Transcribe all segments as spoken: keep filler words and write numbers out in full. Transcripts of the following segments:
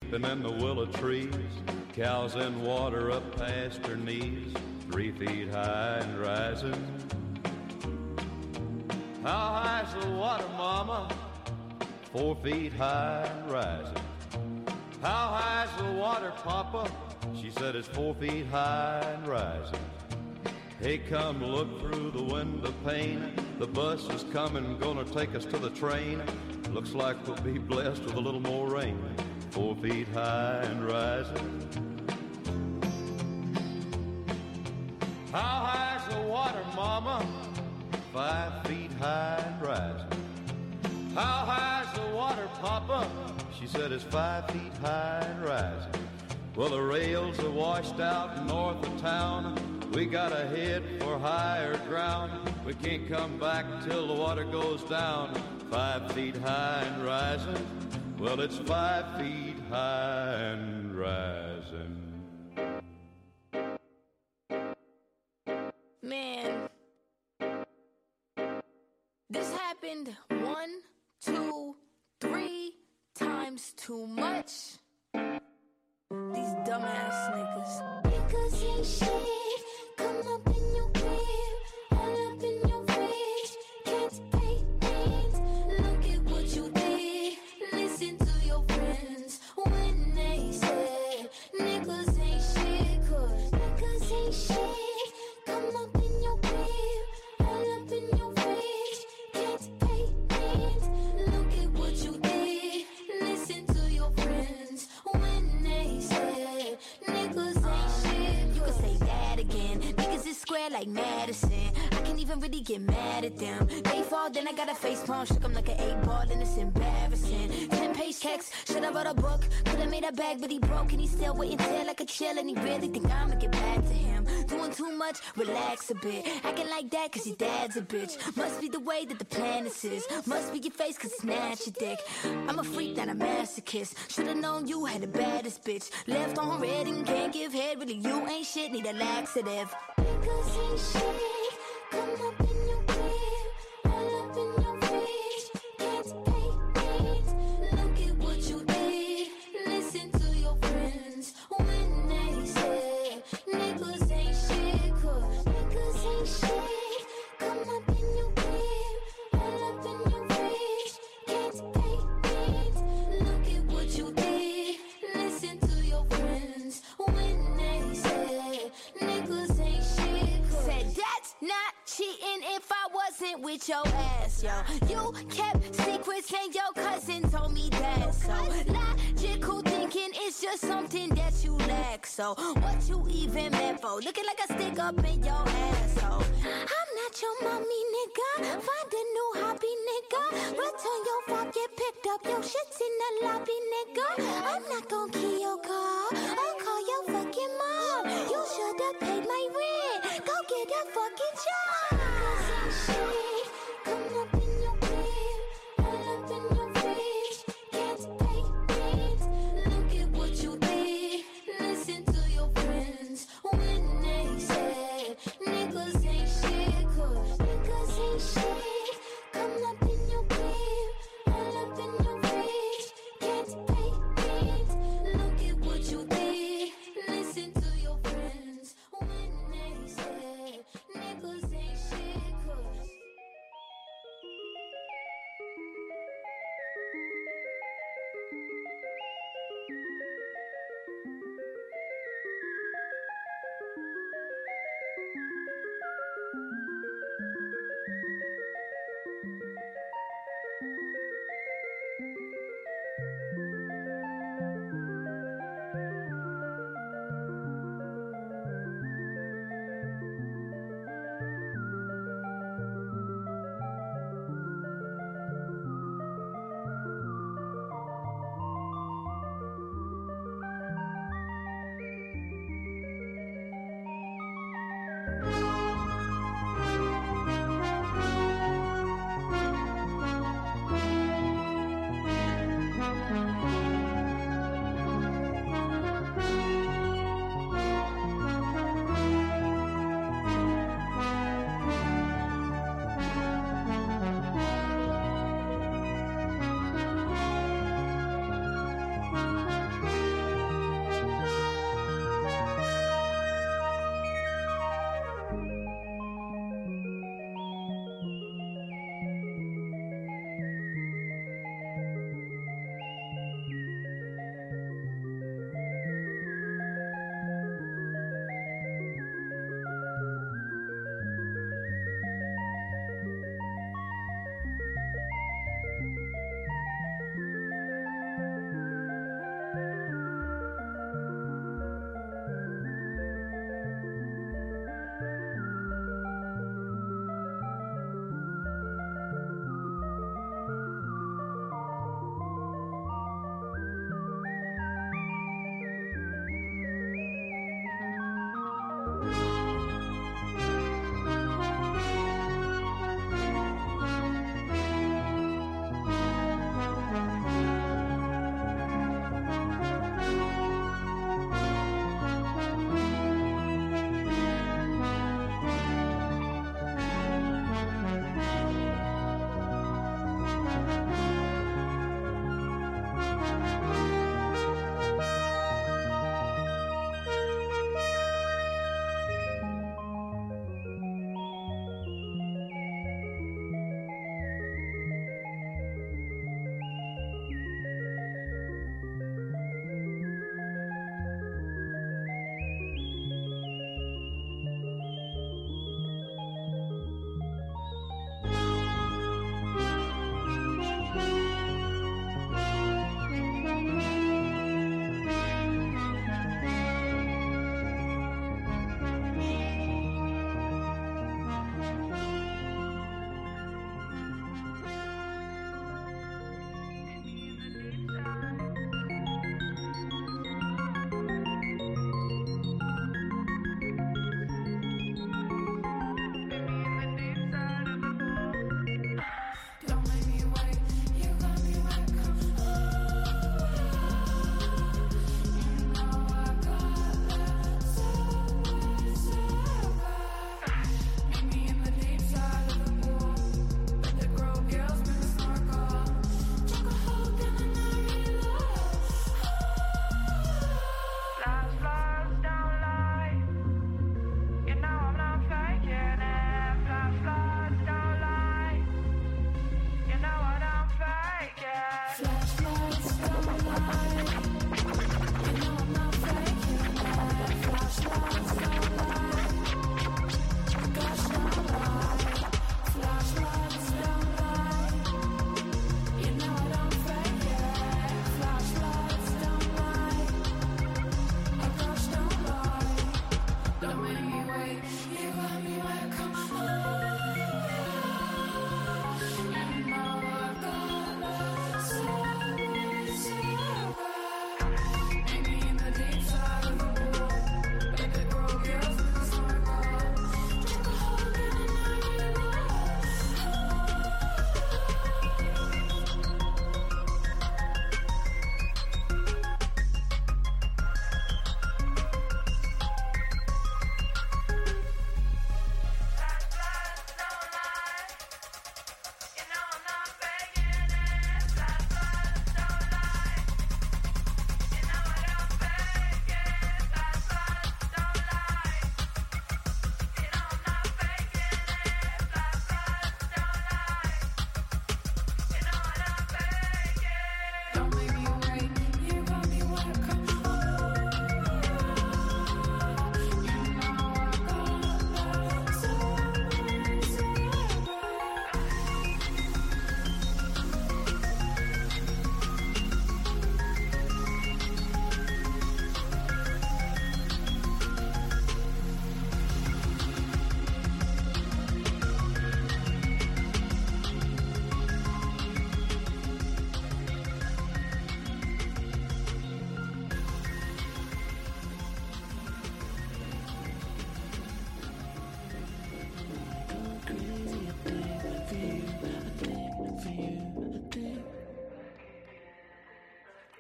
sleeping in the willow trees, cows in water up past her knees, three feet high and rising. How high's the water, mama? Four feet high and rising. How high's the water, papa? She said it's four feet high and rising. Hey, come look through the window pane. The bus is coming, gonna take us to the train. Looks like we'll be blessed with a little more rain. Four feet high and rising. How high's the water, mama? Five feet high and rising. How high's the water, papa? She said it's five feet high and rising. Well, the rails are washed out north of town. We gotta head for higher ground. We can't come back till the water goes down. Five feet high and rising. Well, it's five feet high and rising. Man, this happened one, two, three times too much. These dumbass niggas. Niggas ain't shit. Come up in your crib, all up in your fridge. Can't pay rent. Look at what you did. Listen to your friends when they say niggas ain't shit. Cause niggas ain't shit. Come up in your crib, all up in your fridge. Can't pay rent. Look at what you did. Listen to your friends when they say niggas ain't shit. You can say that again. Niggas is square like Madison. I can't even really get mad at them. They fall, then I got a face palm. Shook 'em like an eight ball, and it's embarrassing. Ten page checks, should've wrote a book. Could've made a bag, but he broke, and he still waiting till like a chill. And he really think I'ma get back to him. Doing too much, relax a bit. Acting like that, cause your dad's a bitch. Must be the way that the planet is. Must be your face, cause it's snatch your dick. I'm a freak, not a masochist. Should've known you had the baddest bitch. Left on red and can't give head. Really, you ain't shit, need a laxative. Niggas ain't shit. Come up in your crib, all up in your fridge. Can't pay rent. Look at what you did. Listen to your friends when they say niggas ain't shit. Cause niggas ain't shit. Come up in your crib, all up in your fridge. Can't pay rent. Look at what you did. Listen to your friends when they say niggas ain't shit. Said that's not cheating if I wasn't with your ass, yo. You kept secrets and your cousin told me that. So logical thinking is just something that you lack. So what you even meant for? Looking like a stick up in your asshole. I'm not your mommy, nigga. Find a new hobby, nigga. Return your phone, get picked up. Your shit's in the lobby, nigga. I'm not gon' key your car. I'll call your fucking mom. You should've paid my rent. Go get a fucking job. Niggas ain't shit. Come up in your crib, all up in your fridge. Can't pay rent. Look at what you did. Listen to your friends when they say niggas ain't shit. Cause niggas ain't shit. Come up in your crib, all up in your fridge. Can't pay rent.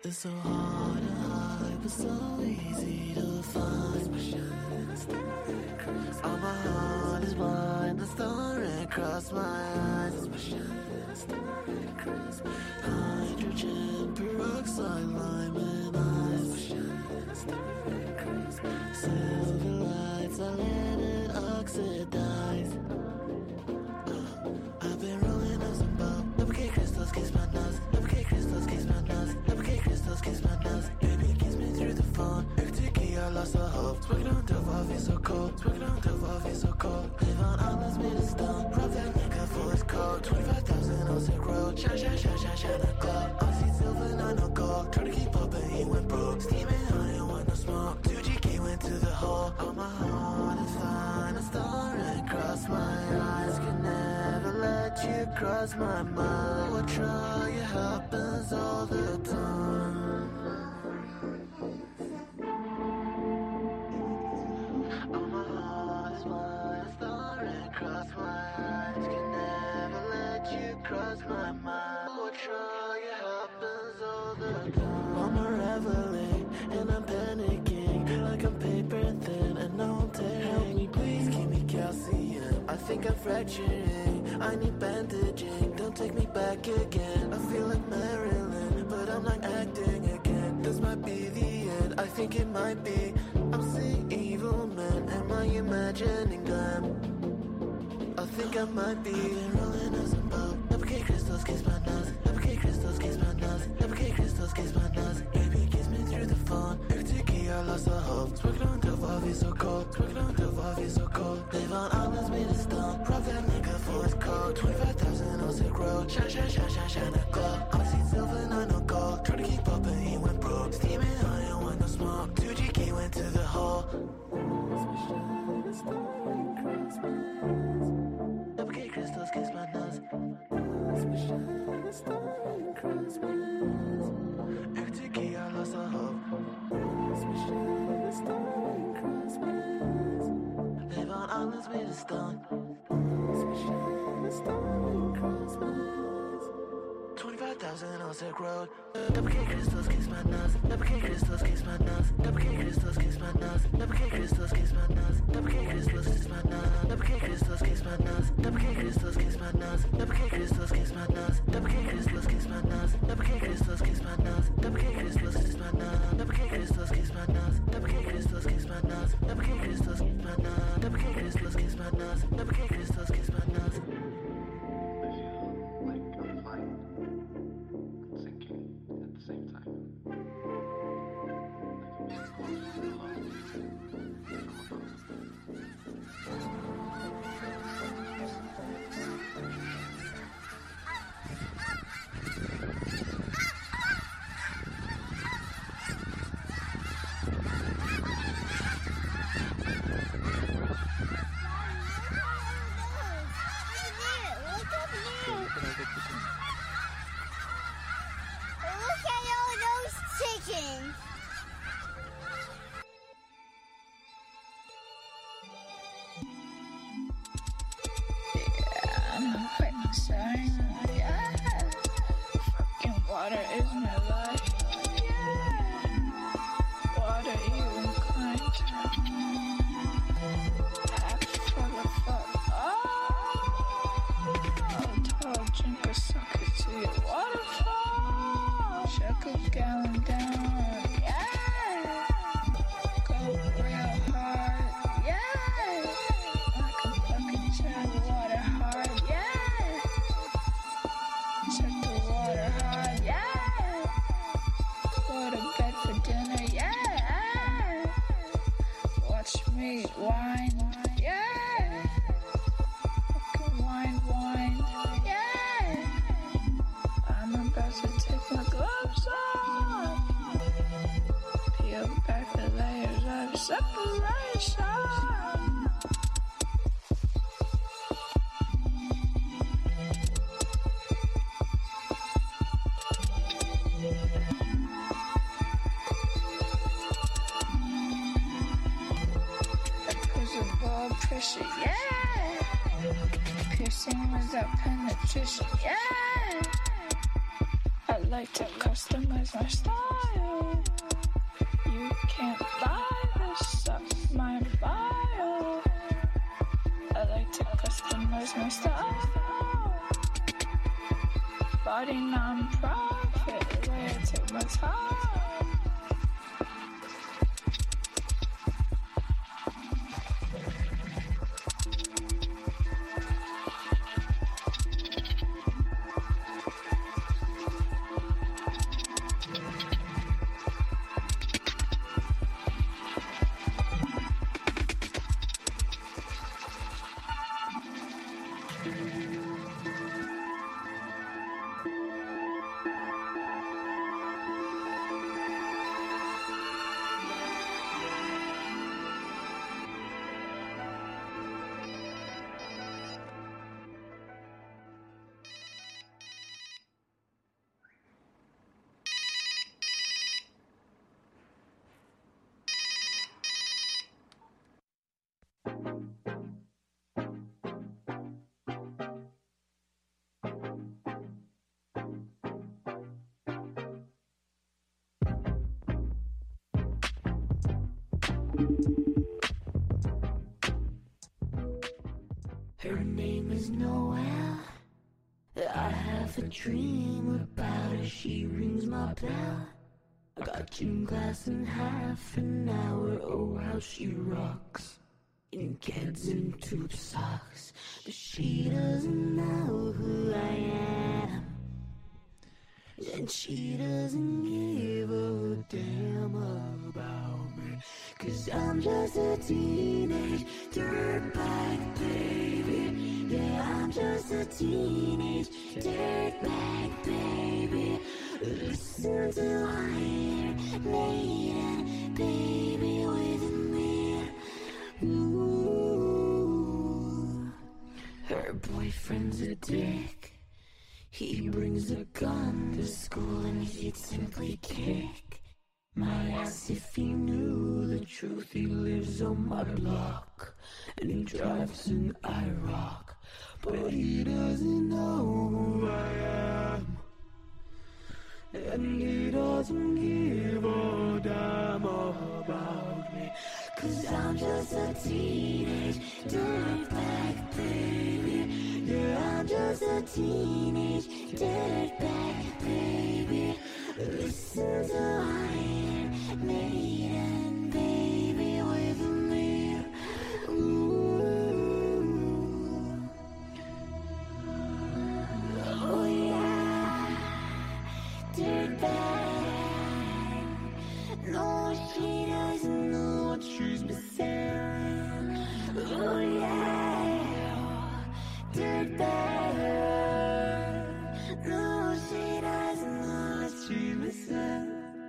It's so hard to hide, but so easy to find. All my heart is blind, the star across my eyes. Hydrogen peroxide, lime and ice. Silver lights, I let it oxidize. I've been rolling up some bub. Lubricate crystals, kiss my nuts. Lubricate crystals, kiss my nuts. Lubricate crystals, kiss my nuts. Baby, kiss me through the phone. Tiki, I lost the hope. Smoking on dope, I feel so cold. Smoking on dope, I feel so cold. Live on islands made of stone. Rob that nigga for his coat. twenty-five thousand on Silk Road. Shine, shine, shine, shine, shine a glow. I see silver, not no gold. Try to keep up, but he went broke. Steaming on it, want no smoke. two G K went to the hole. On my heart is fine. A star across my eyes. Can never let you cross my mind. What try, it happens all the time. On my heart is fine. A star across my eyes. Can never let you cross my mind. What try, it happens all the time. I'm a reveling and I'm panicking like I'm paper thin and no I'm tearing. Help me please, give me calcium. I think I'm fracturing, I need bandaging. Don't take me back again. I feel like Marilyn, but I'm not acting again. This might be the end, I think it might be. I'm seeing evil men, am I imagining them? I think I might be. I've been rolling up some bub. Lubricate crystals, kiss my nuts. Lubricate crystals, kiss my nuts. Lubricate crystals, kiss my nuts. Baby, kiss me through the phone. Tiki, I lost the hope. Smoking on dope, I feel so cold. Smoking on dope, I feel so cold. Live on islands made of stone. Rob that nigga for his coat. twenty-five thousand on Silk Road. Shine, shine, shine, shine, shine a glow. I see silver, not no gold. Try to keep up, and he went broke. Steaming on it, want no smoke. two G K went to the hole. Lubricate crystals, kiss my nuts. Tiki, I lost the hope. Live on islands made of stone. twenty-five thousand on Silk Road. Lubricate crystals, kiss my nuts. Lubricate crystals, kiss my nuts. Lubricate crystals, kiss my nuts. Lubricate crystals, kiss my nuts. Lubricate crystals, kiss my nuts. Lubricate crystals, kiss my nuts. Lubricate crystals, kiss my nuts. Lubricate crystals, kiss my nuts. Lubricate crystals, kiss my nuts. Lubricate crystals, kiss my nuts. Lubricate crystals, kiss my nuts. Lubricate crystals, kiss my nuts. Lubricate crystals, kiss my nuts. Lubricate crystals, kiss my nuts. Lubricate crystals, kiss my nuts. Lubricate crystals, kiss my nuts. pressure, yeah. Piercing without penetration, yeah. I like to customize my style. You can't buy this stuff, my bio. I like to customize my style. Body non-profit, the way I take my time. Her name is Noelle. I have a dream about her. She rings my bell. I got gym class in half an hour. Oh, how she rocks in kids in tube socks. But she doesn't know who I am, and she doesn't give a damn about me. Cause I'm just a teenage dirtbag baby. Yeah, I'm just a teenage dirtbag baby. Listen to Iron Maiden, baby, with me. Ooh. Her boyfriend's a dick. He brings a gun to school and he'd simply kick my ass if he knew the truth. He lives on my block and he drives an IROC, but he doesn't know who I am, and he doesn't give a damn about me. Cause I'm just a teenage dirtbag baby. Yeah, I'm just a teenage dirtbag baby. Listen to Iron Maiden, baby, with me. Ooh. Oh yeah, dirtbag. No, she doesn't know what she's missing. Oh yeah, dirtbag. No, she doesn't know what she's missing.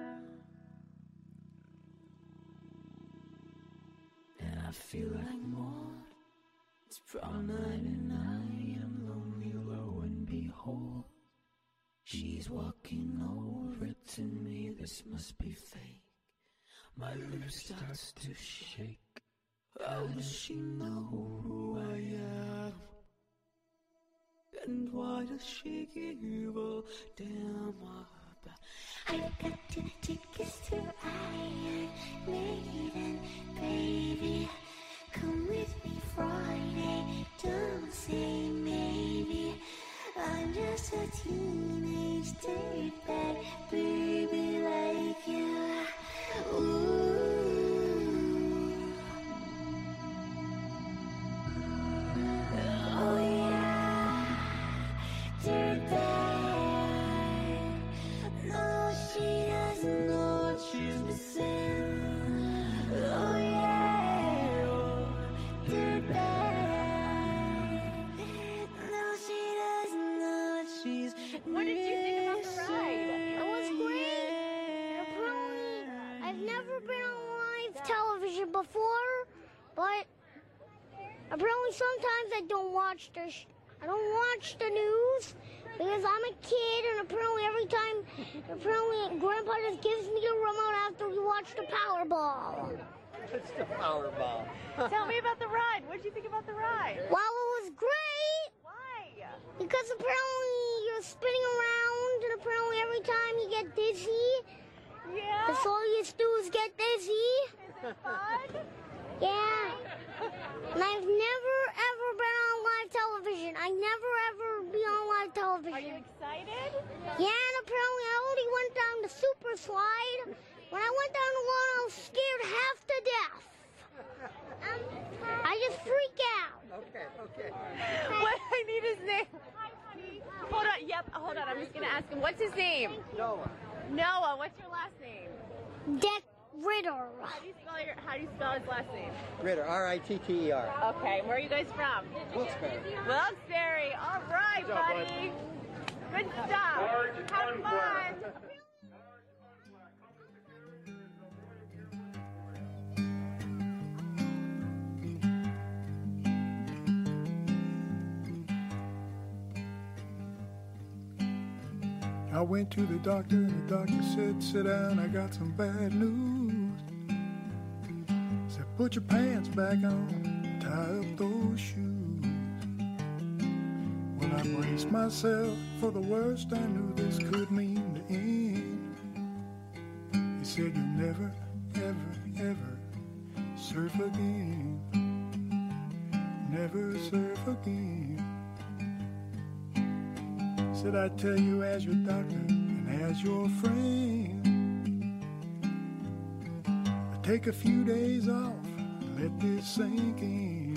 And I feel like more. It's prom night and I am lonely, lo and behold, she's walking over to me. This must be fake. My lip starts to shake. How does she know who I am? And why does she give a damn about? I got two tickets to Iron Maiden, baby. Come with me Friday, don't say maybe. I'm just a teenage dirtbag baby like you. Ooh. Oh yeah, dirtbag. No, she doesn't know what she's missing. Oh yeah, dirtbag. No, she doesn't know what she's missing. What did you think about the ride? It was great. Apparently, I've never been on live television before, but apparently sometimes I don't watch the sh- I don't watch the news because I'm a kid, and apparently every time, apparently Grandpa just gives me the remote after we watch the Powerball. It's the Powerball. Tell me about the ride. What did you think about the ride? Well, it was great Why? because apparently you're spinning around mountain apparently every time you get dizzy. Yeah. That's all you do is get dizzy. Is it fun? Yeah. And I've never ever been on live television. I never ever be on live television. Are you excited? Yeah, and apparently I already went down the super slide. When I went down the one, I was scared half to death. Um, I just freak out. Okay, okay. What I need his name. Hi, honey. Hold on. Yep. Hold on. I'm just gonna ask him. What's his name? Noah. Noah. What's your last name? Deck Ritter. How do you spell your? How do you spell his last name? Ritter, R I T T E R. Okay. Where are you guys from? Wilkes-Barre. Wilkes-Barre. All right, Good job, buddy. Good stuff. Have fun. I went to the doctor and the doctor said, sit down, I got some bad news. Said, put your pants back on, tie up those shoes. Well, I braced myself for the worst, I knew this could mean the end. He said, you'll never, ever, ever surf again. Never surf again. Said I'd tell you as your doctor and as your friend, I'd take a few days off and let this sink in.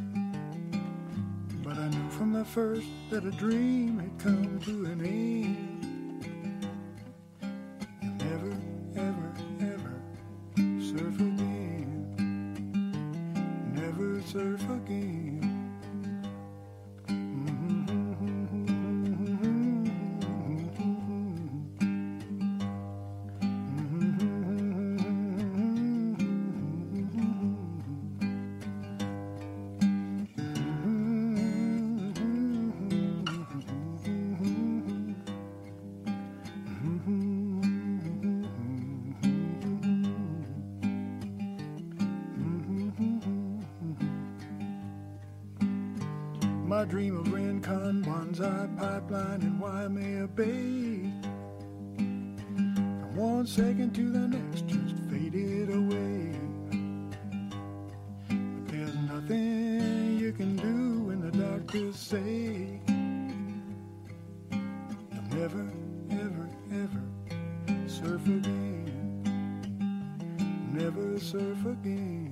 But I knew from the first that a dream had come to an end. You'll never, ever, ever surf again. Never surf again. My dream of Rincon, Bonsai Pipeline, and Waimea Bay, from one second to the next, just faded away. But there's nothing you can do when the doctors say you'll never, ever, ever surf again. Never surf again.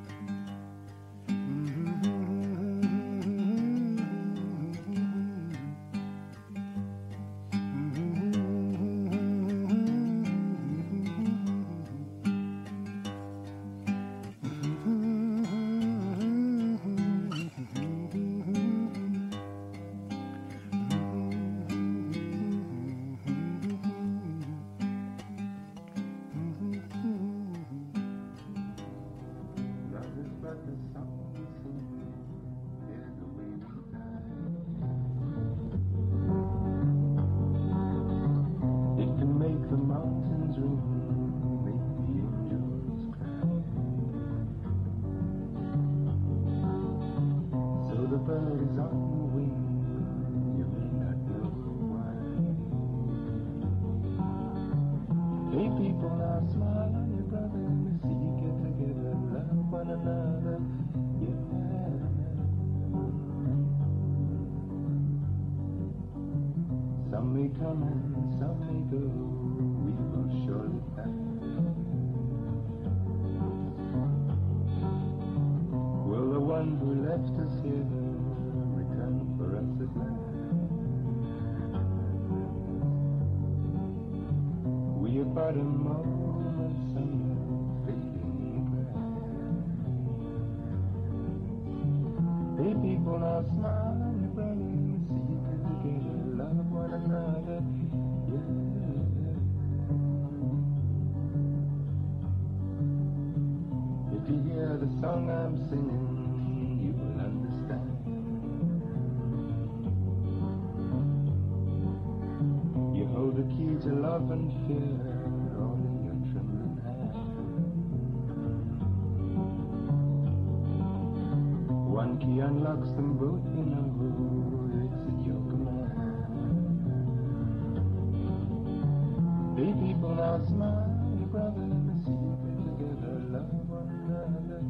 Some may come and some may go, we will surely pass. Will the one who left us here return for us at last? We are but a moment, some fading grass. Hey people, now smile on your brother, see you together, love one another, yeah. If you hear the song I'm singing, you will understand. You hold the key to love and fear, all in your trembling hand. One key unlocks them both, you know, it's at your command. Three people now smile, your brother and the secret together, love one another.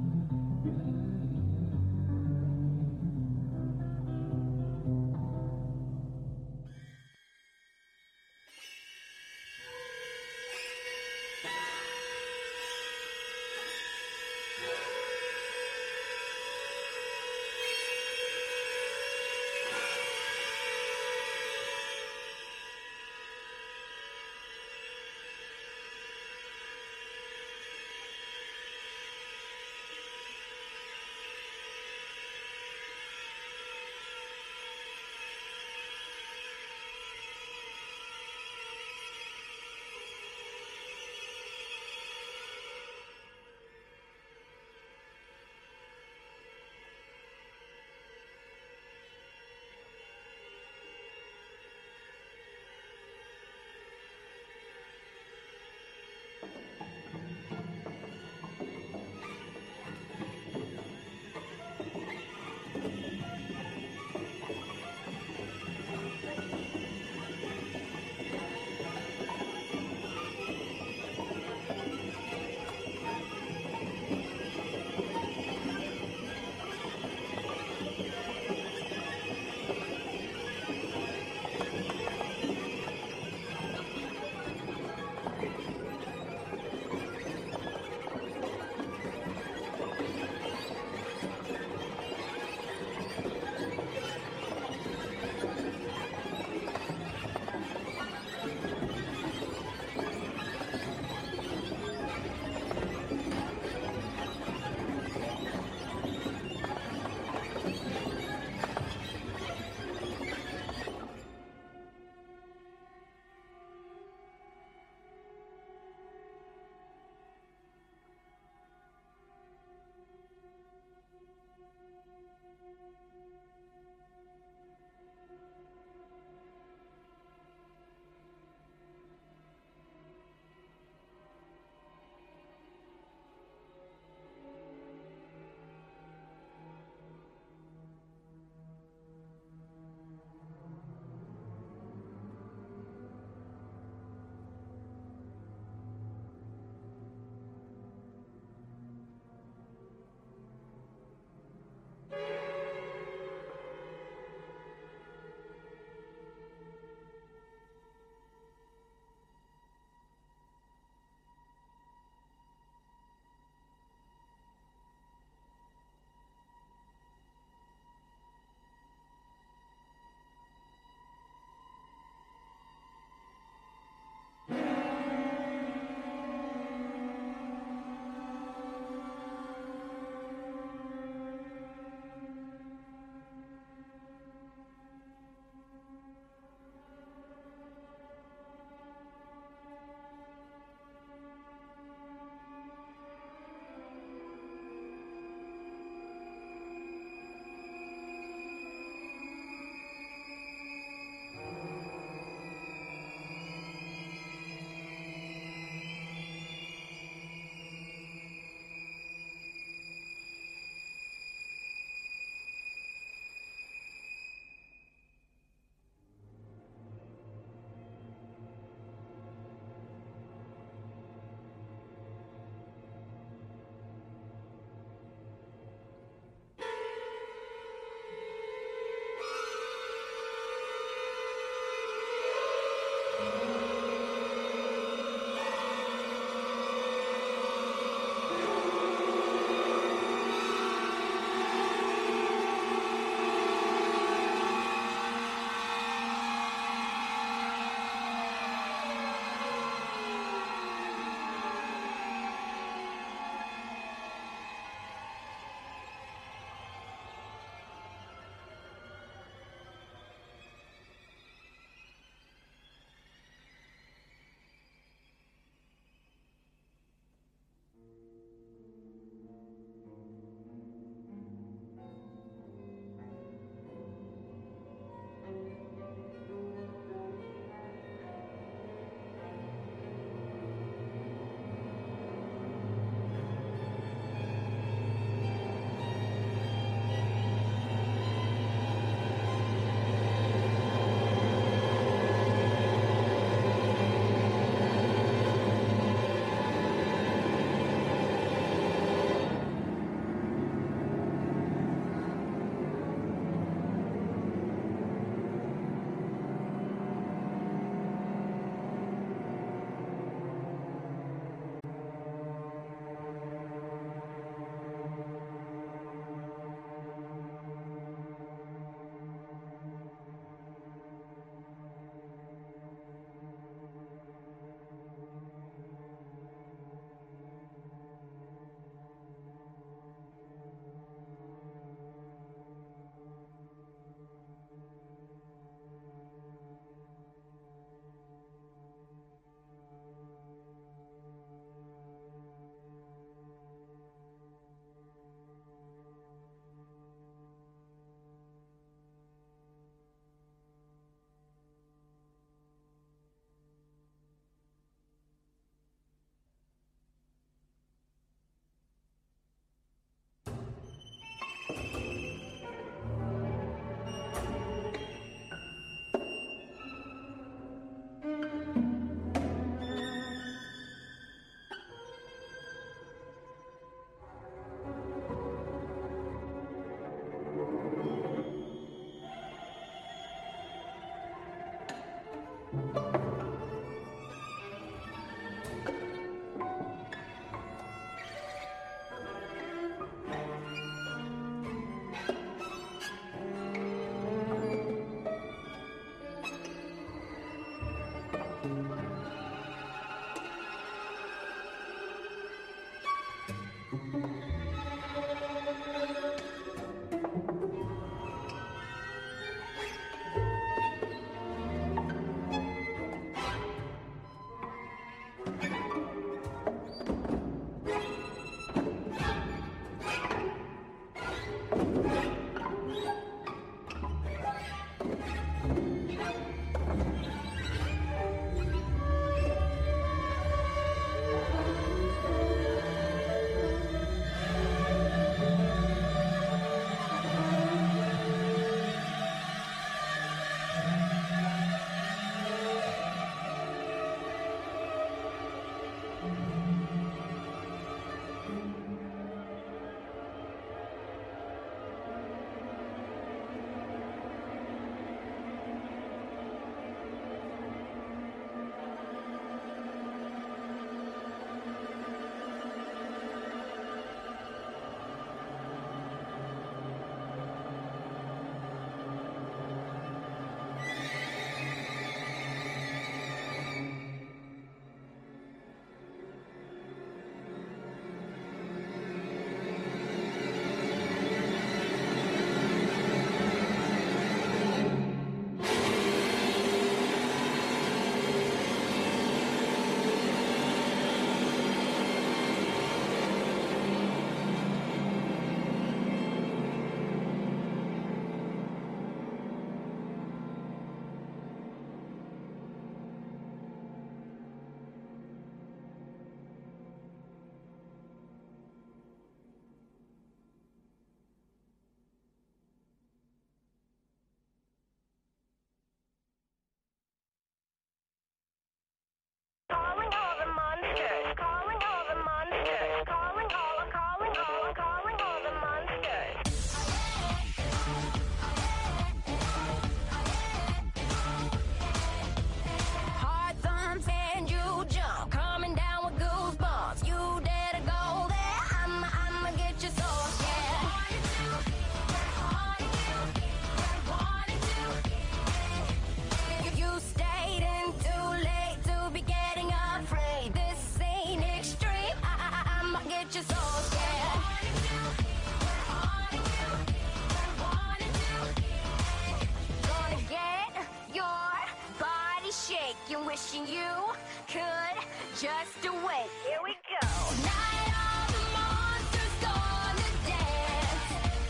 wishing you could just awake. Here we go. Tonight all the monsters gonna dance.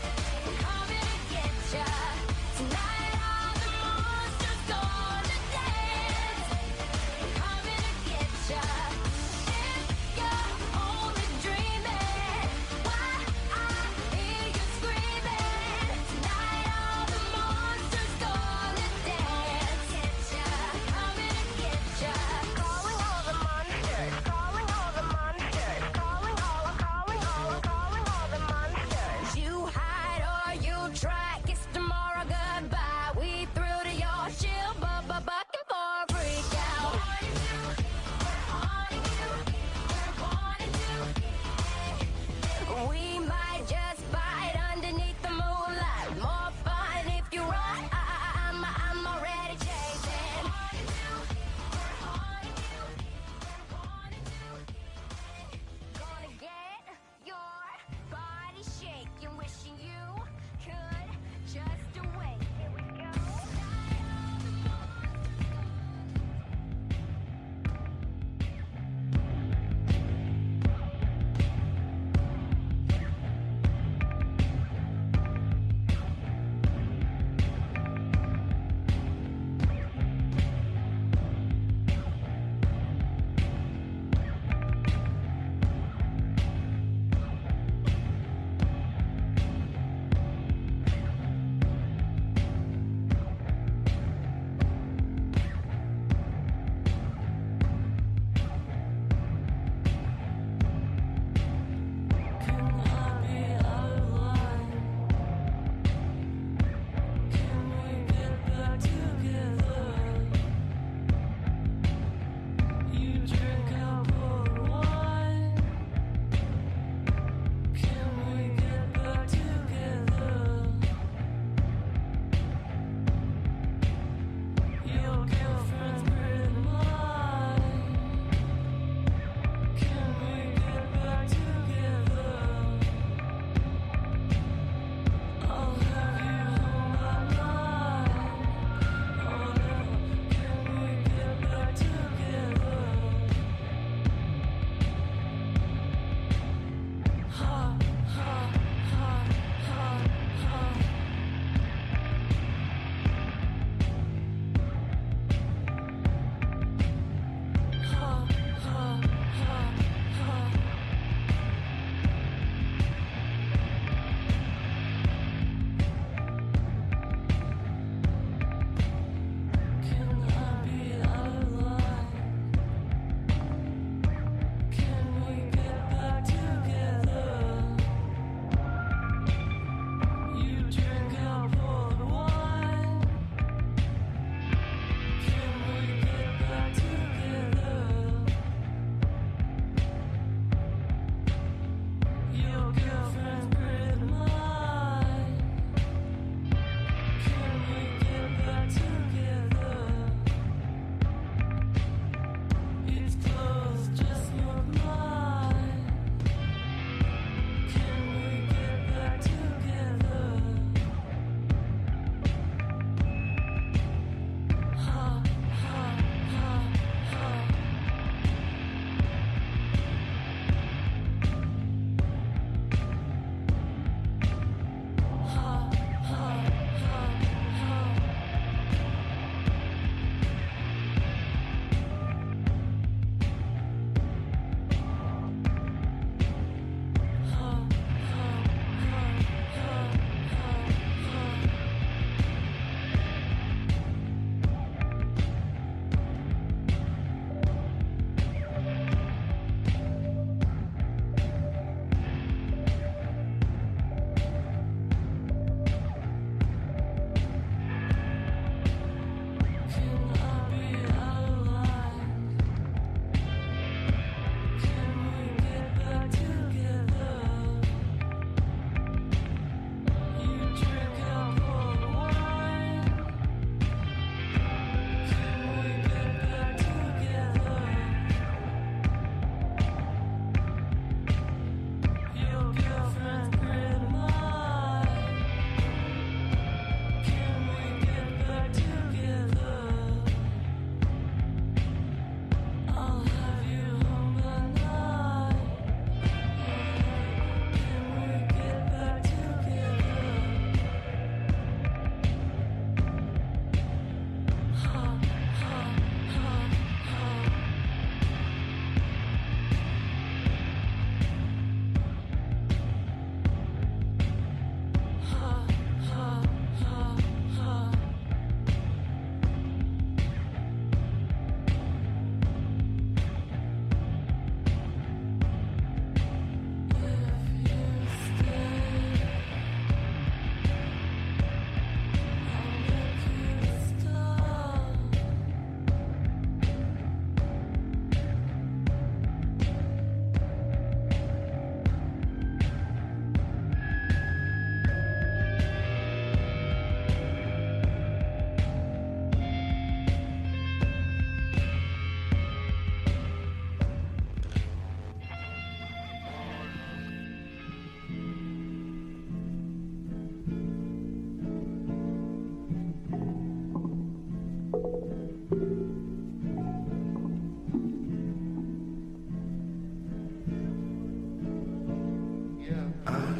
Coming to get ya. Tonight all the monsters gonna dance. Coming to get ya. If you're only dreaming, why I hear you screaming. Tonight all the monsters gonna dance. Get ya. Coming to get ya. Calling all the monsters. Calling all the monsters.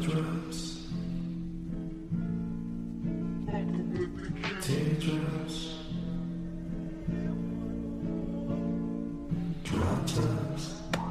drops, teardrops, drop tops,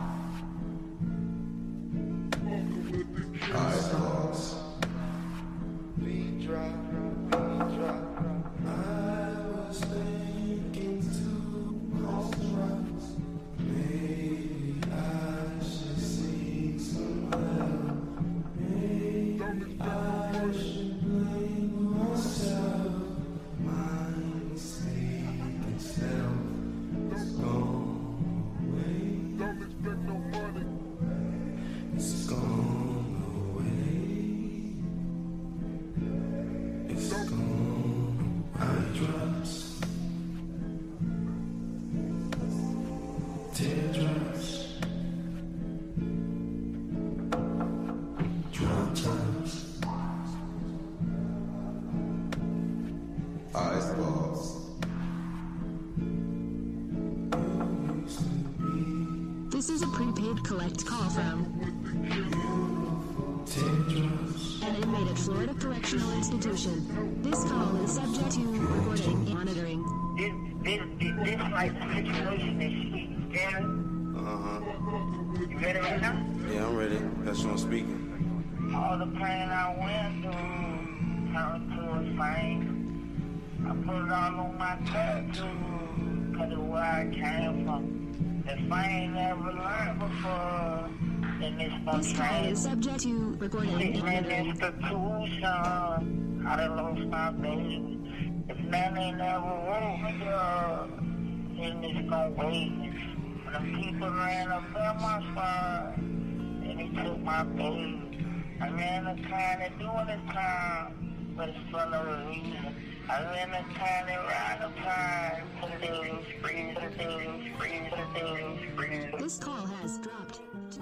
eyeballs, beat drop, beat drop. I was thinking to myself, maybe I should seek some help. Maybe I should blame myself. My mistaken self is gone away. Don't expect nobody. It's gone away. It's gone. Eye drops, teardrops, drop tops, eyes balls. This is a prepaid collect call from Teardrops, an inmate at Florida Correctional Institution. This call is subject to recording and monitoring. This, this, this, this like situation is scary. Uh-huh. You ready right now? Yeah, I'm ready. That's what I'm speaking. All the pain I went through turned to a fame. I put it all on my tattoo, cause of where I came from. If I ain't never learned before, then it's no This call change. is subject to recording and Sitting in monitoring. institution, I done lost my baby. If man ain't never woke me up, then it's gon' wait. When them people ran up on my spine, and they took my baby. I ran the time to doing the time, but it's for no reason. I ran the time to ride the time, to the daily spree, to the daily spree, to the daily spree. This call has dropped.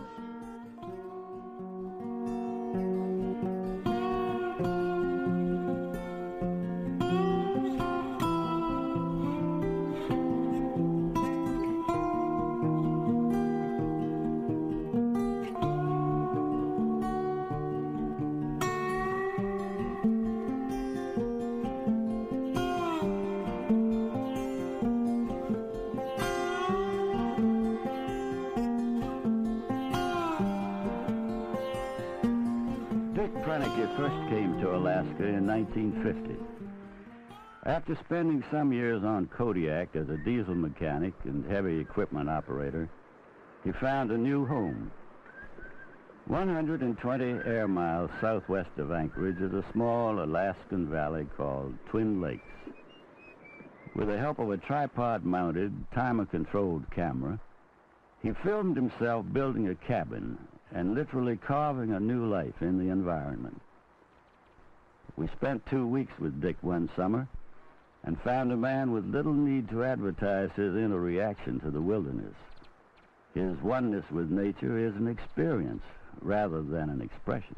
Dick Prenneke first came to Alaska in nineteen fifty. After spending some years on Kodiak as a diesel mechanic and heavy equipment operator, he found a new home. one hundred twenty air miles southwest of Anchorage is a small Alaskan valley called Twin Lakes. With the help of a tripod-mounted, timer-controlled camera, he filmed himself building a cabin and literally carving a new life in the environment. We spent two weeks with Dick one summer and found a man with little need to advertise his inner reaction to the wilderness. His oneness with nature is an experience rather than an expression.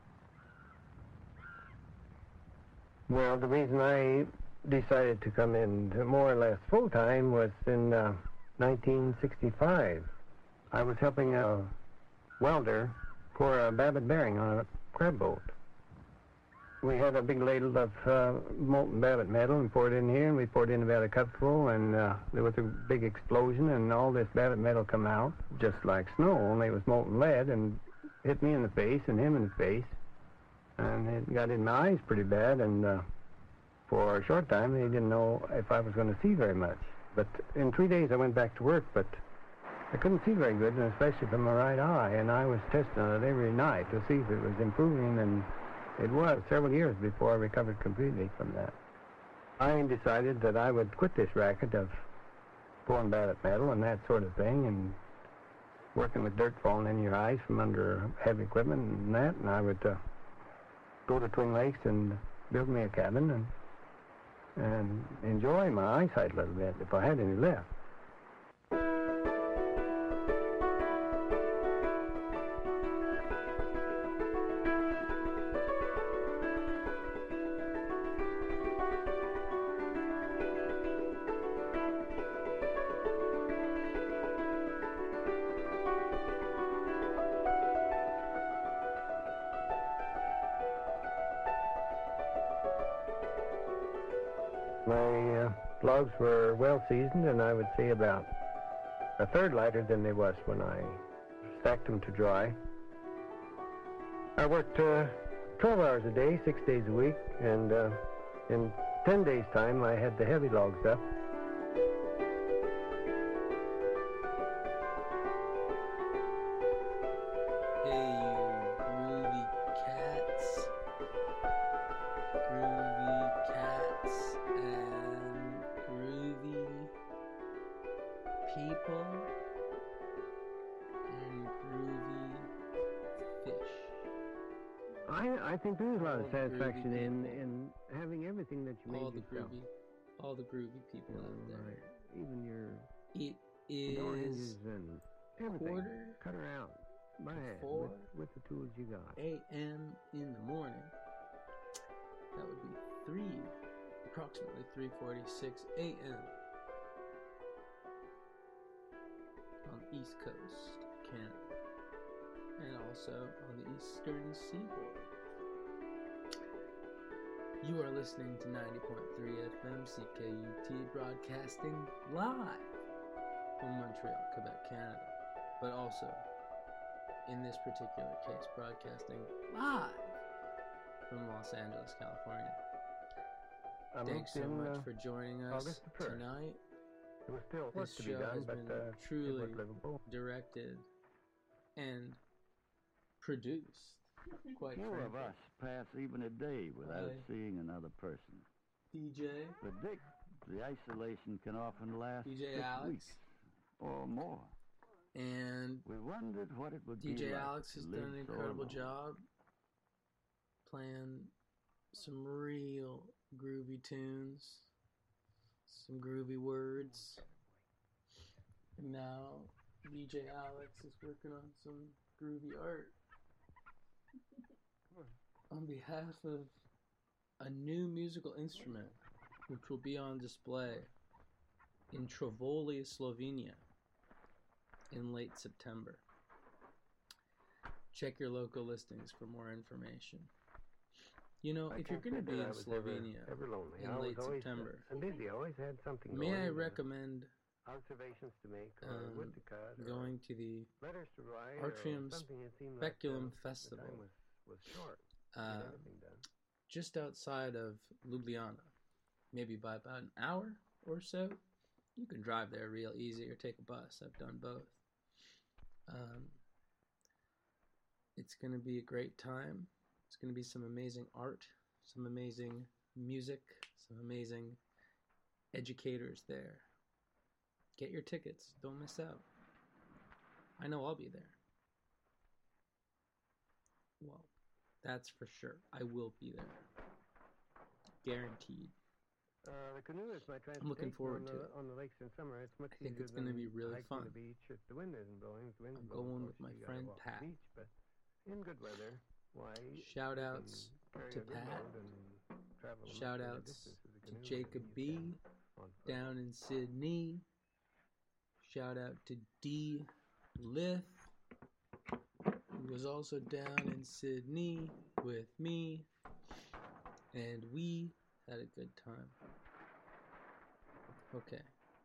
Well, the reason I decided to come in to more or less full-time was in uh, nineteen sixty-five. I was helping a welder pour a Babbitt bearing on a crab boat. We had a big ladle of uh, molten Babbitt metal and poured it in here, and we poured in about a cupful, and uh, there was a big explosion, and all this Babbitt metal come out, just like snow, only it was molten lead, and hit me in the face and him in the face, and it got in my eyes pretty bad, and uh, for a short time they didn't know if I was going to see very much. But in three days I went back to work, but I couldn't see very good, and especially from my right eye, and I was testing it every night to see if it was improving, and it was several years before I recovered completely from that. I decided that I would quit this racket of pouring Babbitt metal and that sort of thing, and working with dirt falling in your eyes from under heavy equipment and that, and I would uh, go to Twin Lakes and build me a cabin and and enjoy my eyesight a little bit if I had any left. My uh, logs were well seasoned, and I would say about a third lighter than they was when I stacked them to dry. I worked uh, twelve hours a day, six days a week, and uh, in ten days' time I had the heavy logs up. I think there's a lot of satisfaction in, in having everything that you made all the yourself. groovy, all the groovy people you know, out there. Right. Even your it is door hinges and everything. Quarter cut her out by hand with, with the tools you got. A M in the morning. That would be three, approximately three forty-six A M on the East Coast, Canada, and also on the Eastern Seaboard. You are listening to ninety point three F M C K U T, broadcasting live from Montreal, Quebec, Canada, but also, in this particular case, broadcasting live from Los Angeles, California. I'm Thanks so in, much uh, for joining us tonight. There was still work This to show be done, has but been uh, truly it was livable. directed and produced. Quite Few frankly. of us pass even a day without Right. seeing another person. D J. But Dick, the isolation can often last D J six Alex. weeks or more. And we wondered what it would D J be like Alex to has live done an so incredible alone. job playing some real groovy tunes, some groovy words. And now D J Alex is working on some groovy art on behalf of a new musical instrument which will be on display in Travoli, Slovenia in late September. Check your local listings for more information. You know, I if you're can't going to say be that in I was ever- Slovenia ever lonely. I in was late always, September, uh, busy. I always had something may going, I uh, recommend observations to make, or um, wood to cut, or going to the letters to write, or Artrium something. It seemed Speculum like, uh, Festival, the time was, was short. to uh, get everything done. just outside of Ljubljana, maybe by about an hour or so. You can drive there real easy or take a bus. I've done both. Um, it's going to be a great time. It's going to be some amazing art, some amazing music, some amazing educators there. Get your tickets. Don't miss out. I know I'll be there. Well, that's for sure. I will be there. Guaranteed. Uh, the canoe is my transportation I'm looking forward on to the, it. on the lakes in summer. It's much I think easier it's gonna than be really hiking fun. the beach if the wind isn't blowing. If the wind's I'm blowing, going of with course, my you gotta friend walk Pat. The beach, but in good weather, why? Shout you outs can carry to a good Pat. load and travel a much Shout greater outs distance with a to canoe than Jacob you B can on foot. down in Sydney. Shout out to D Lith, who was also down in Sydney with me, and we had a good time. Okay.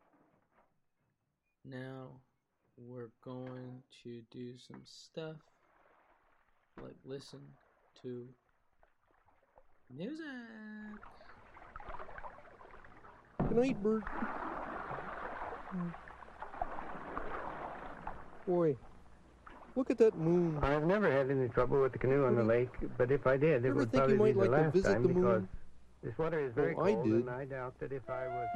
Now we're going to do some stuff like listen to music. Good night, bird. Boy, look at that moon. I've never had any trouble with the canoe on the lake, but if I did, it ever would think you probably be might the like to last visit time the because moon? this water is very Well, I cold, did. and I doubt that if I was...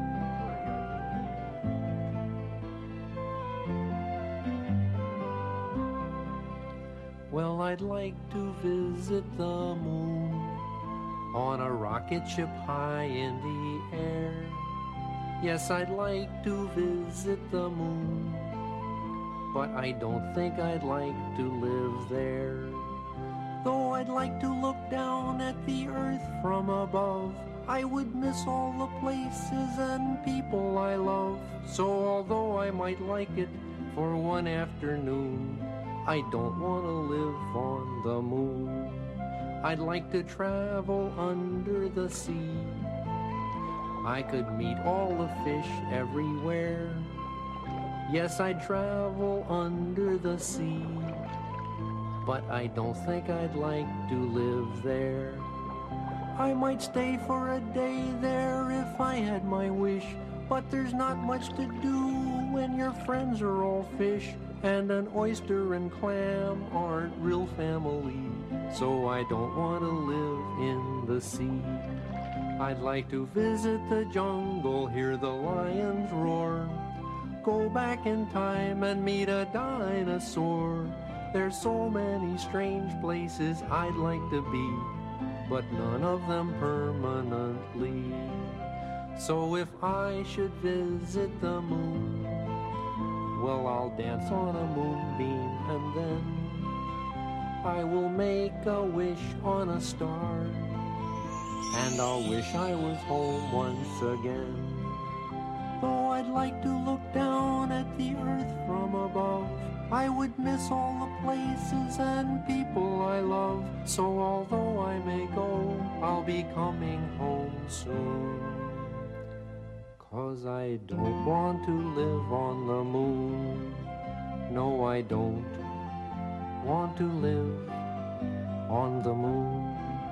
Well, I'd like to visit the moon on a rocket ship high in the air. Yes, I'd like to visit the moon, but I don't think I'd like to live there. Though I'd like to look down at the earth from above, I would miss all the places and people I love. So although I might like it for one afternoon, I don't want to live on the moon. I'd like to travel under the sea I could meet all the fish everywhere. Yes, I'd travel under the sea, but I don't think I'd like to live there. I might stay for a day there if I had my wish, but there's not much to do when your friends are all fish, and an oyster and clam aren't real family, so I don't want to live in the sea. I'd like to visit the jungle, hear the lions roar, go back in time and meet a dinosaur. There's so many strange places I'd like to be, but none of them permanently. So if I should visit the moon, well, I'll dance on a moonbeam, and then I will make a wish on a star, and I'll wish I was home once again. Though I'd like to look down at the earth from above, I would miss all the places and people I love. So although I may go, I'll be coming home soon. 'Cause I don't want to live on the moon. No, I don't want to live on the moon.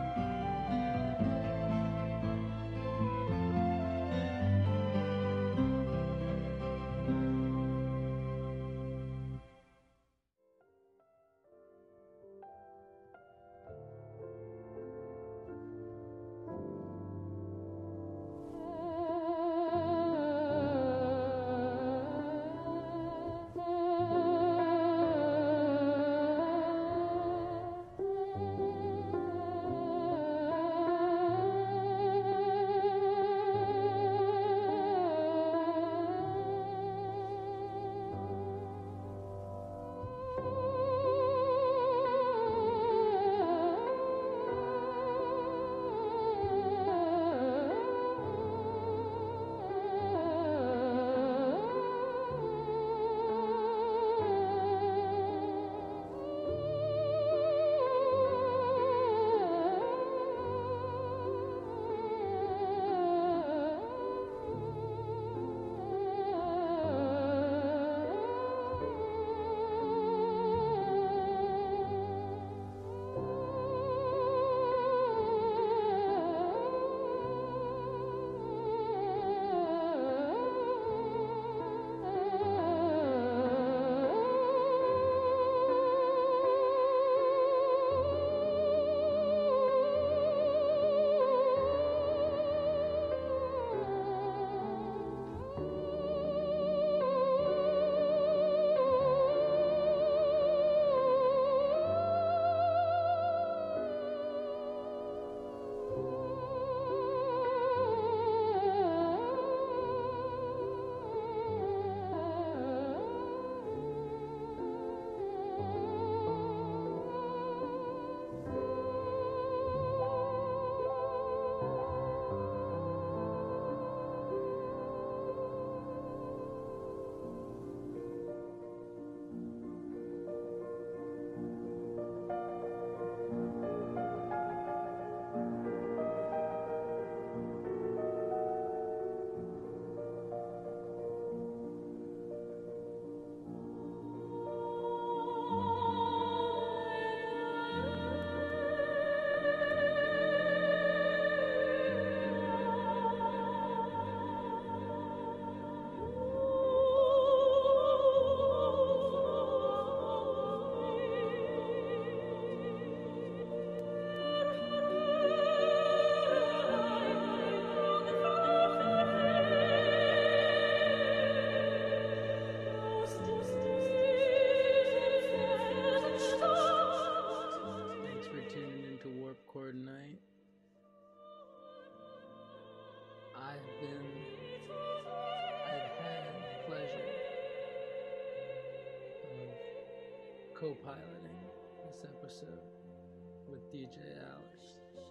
co-piloting this episode with D J Alex.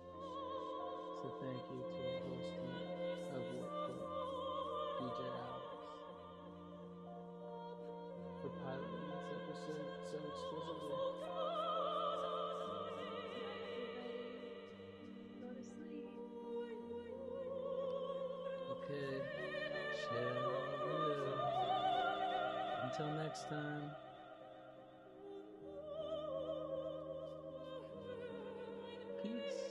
So thank you to our host of Warpcore, D J Alex, for piloting this episode so exquisitely. Go to sleep. With until next time. Peace.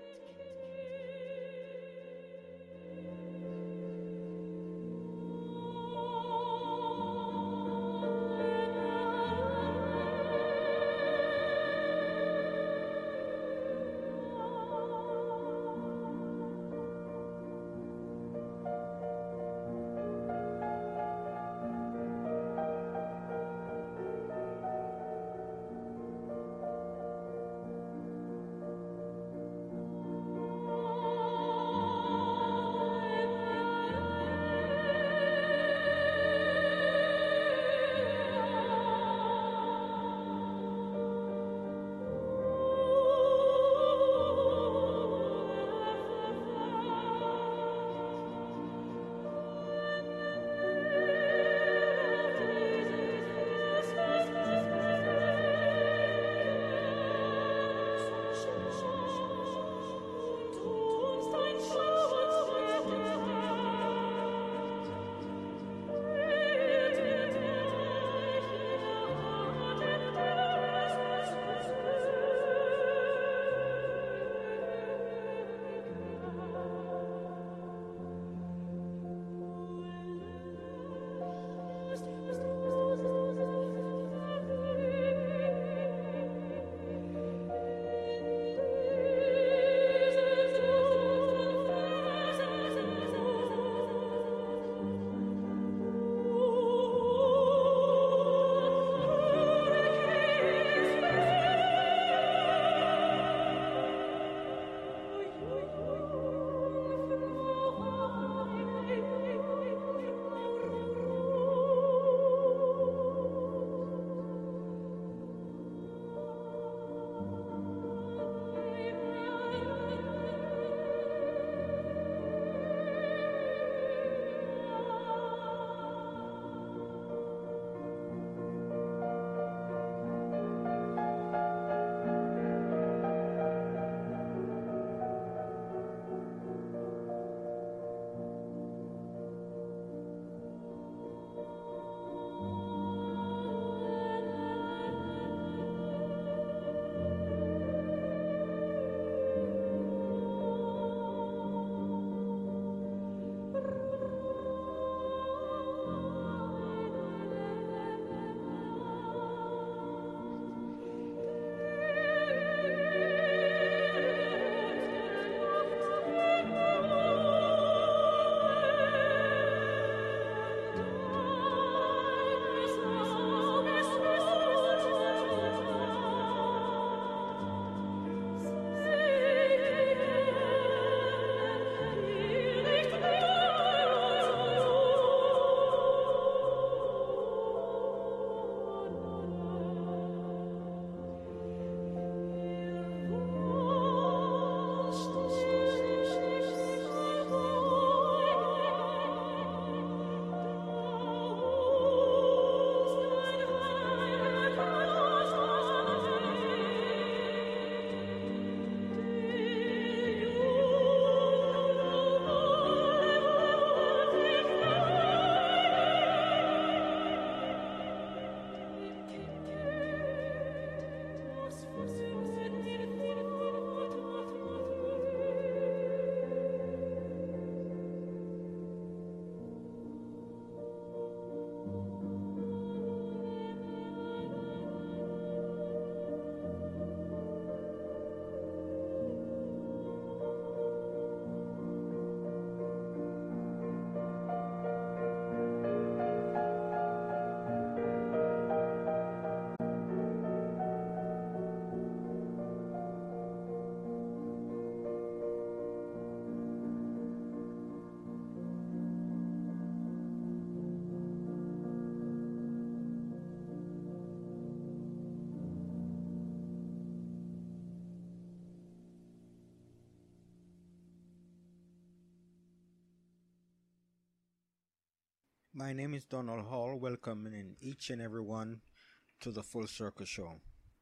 My name is Donald Hall, welcoming each and everyone to the Full Circle Show.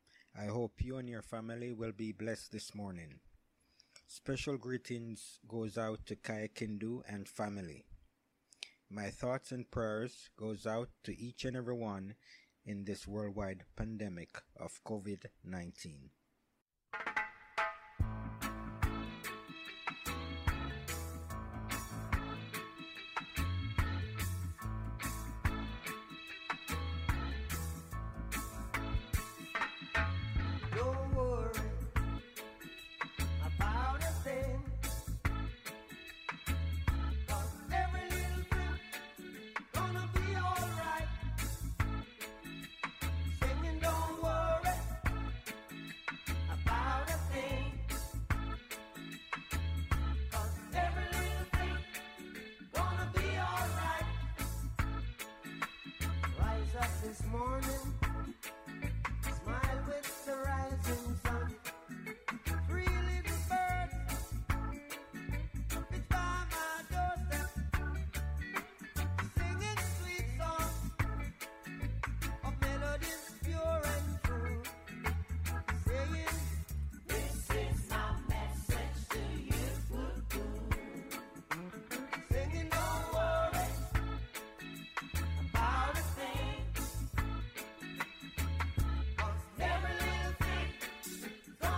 I hope you and your family will be blessed this morning. Special greetings goes out to Kai Kindu and family. My thoughts and prayers goes out to each and every one in this worldwide pandemic of COVID nineteen.